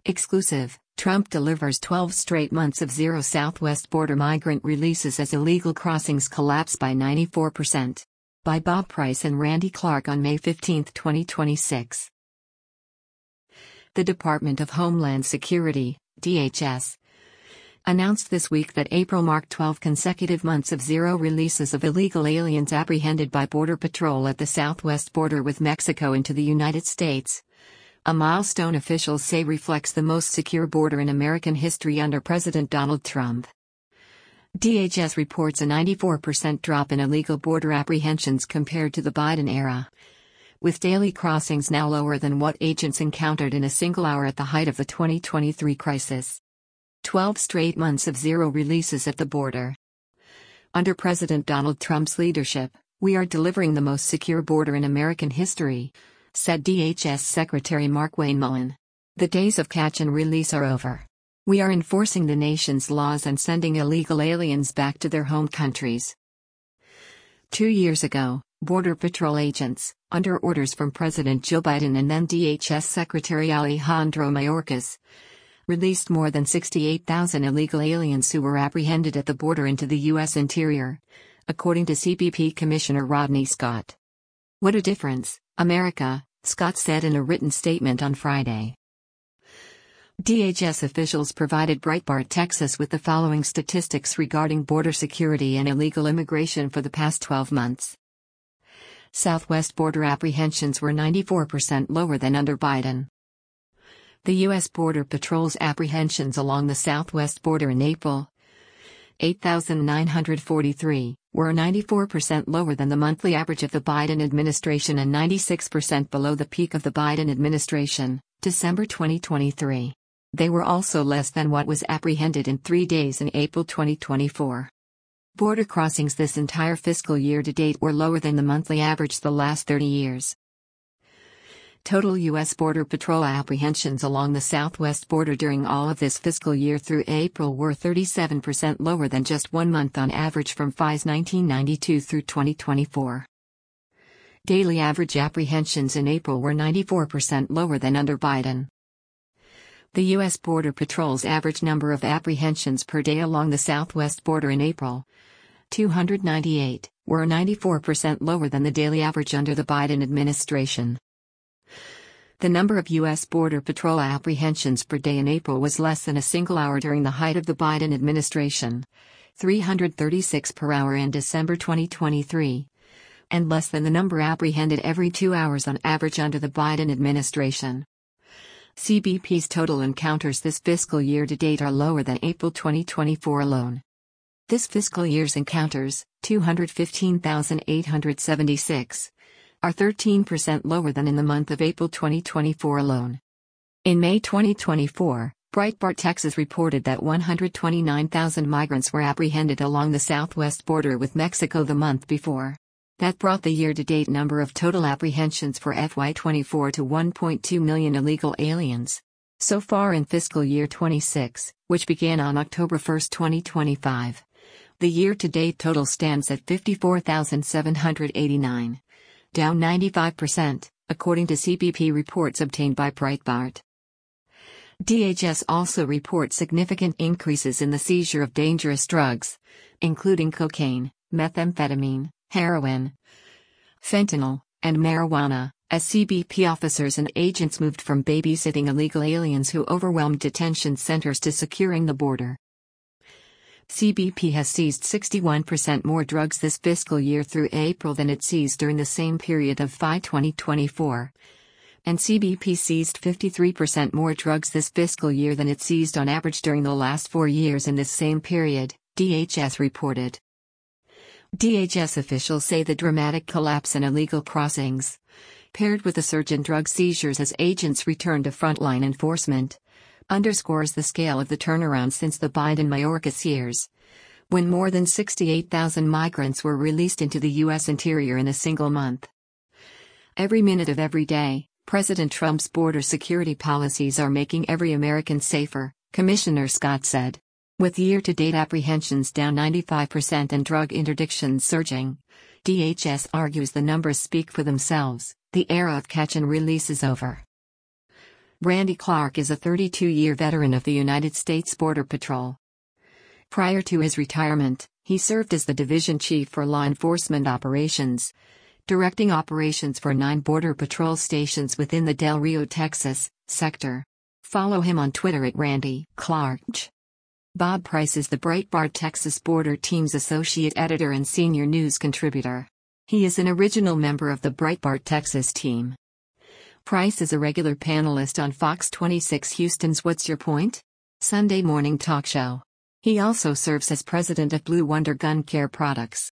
Exclusive: Trump delivers 12 straight months of zero southwest border migrant releases as illegal crossings collapse by 94%. By Bob Price and Randy Clark on May 15, 2026. The Department of Homeland Security, DHS, announced this week that April marked 12 consecutive months of zero releases of illegal aliens apprehended by Border Patrol at the southwest border with Mexico into the United States. A milestone officials say reflects the most secure border in American history under President Donald Trump. DHS reports a 94% drop in illegal border apprehensions compared to the Biden era, with daily crossings now lower than what agents encountered in a single hour at the height of the 2023 crisis. 12 straight months of zero releases at the border. Under President Donald Trump's leadership, we are delivering the most secure border in American history, said DHS Secretary Markwayne Mullin. The days of catch and release are over. We are enforcing the nation's laws and sending illegal aliens back to their home countries. 2 years ago, Border Patrol agents, under orders from President Joe Biden and then DHS Secretary Alejandro Mayorkas, released more than 68,000 illegal aliens who were apprehended at the border into the U.S. interior, according to CBP Commissioner Rodney Scott. What a difference, America, Scott said in a written statement on Friday. DHS officials provided Breitbart Texas with the following statistics regarding border security and illegal immigration for the past 12 months. Southwest border apprehensions were 94% lower than under Biden. The U.S. Border Patrol's apprehensions along the southwest border in April, 8,943, were 94% lower than the monthly average of the Biden administration and 96% below the peak of the Biden administration, December 2023. They were also less than what was apprehended in 3 days in April 2024. Border crossings this entire fiscal year to date were lower than the monthly average the last 30 years. Total U.S. Border Patrol apprehensions along the southwest border during all of this fiscal year through April were 37% lower than just 1 month on average from FY's 1992 through 2024. Daily average apprehensions in April were 94% lower than under Biden. The U.S. Border Patrol's average number of apprehensions per day along the southwest border in April, 298, were 94% lower than the daily average under the Biden administration. The number of U.S. Border Patrol apprehensions per day in April was less than a single hour during the height of the Biden administration, 336 per hour in December 2023, and less than the number apprehended every 2 hours on average under the Biden administration. CBP's total encounters this fiscal year to date are lower than April 2024 alone. This fiscal year's encounters, 215,876, are 13% lower than in the month of April 2024 alone. In May 2024, Breitbart Texas reported that 129,000 migrants were apprehended along the southwest border with Mexico the month before. That brought the year-to-date number of total apprehensions for FY24 to 1.2 million illegal aliens. So far in fiscal year 26, which began on October 1, 2025, the year-to-date total stands at 54,789. Down 95%, according to CBP reports obtained by Breitbart. DHS also reports significant increases in the seizure of dangerous drugs, including cocaine, methamphetamine, heroin, fentanyl, and marijuana, as CBP officers and agents moved from babysitting illegal aliens who overwhelmed detention centers to securing the border. CBP has seized 61% more drugs this fiscal year through April than it seized during the same period of FY 2024. And CBP seized 53% more drugs this fiscal year than it seized on average during the last 4 years in this same period, DHS reported. DHS officials say the dramatic collapse in illegal crossings, paired with a surge in drug seizures as agents return to frontline enforcement, underscores the scale of the turnaround since the Biden-Mayorkas years, when more than 68,000 migrants were released into the U.S. interior in a single month. Every minute of every day, President Trump's border security policies are making every American safer, Commissioner Scott said. With year-to-date apprehensions down 95% and drug interdictions surging, DHS argues the numbers speak for themselves, the era of catch and release is over. Randy Clark is a 32-year veteran of the United States Border Patrol. Prior to his retirement, he served as the division chief for law enforcement operations, directing operations for 9 Border Patrol stations within the Del Rio, Texas, sector. Follow him on Twitter at Randy Clark. Bob Price is the Breitbart Texas Border Team's associate editor and senior news contributor. He is an original member of the Breitbart Texas team. Price is a regular panelist on Fox 26 Houston's What's Your Point? Sunday morning talk show. He also serves as president of Blue Wonder Gun Care Products.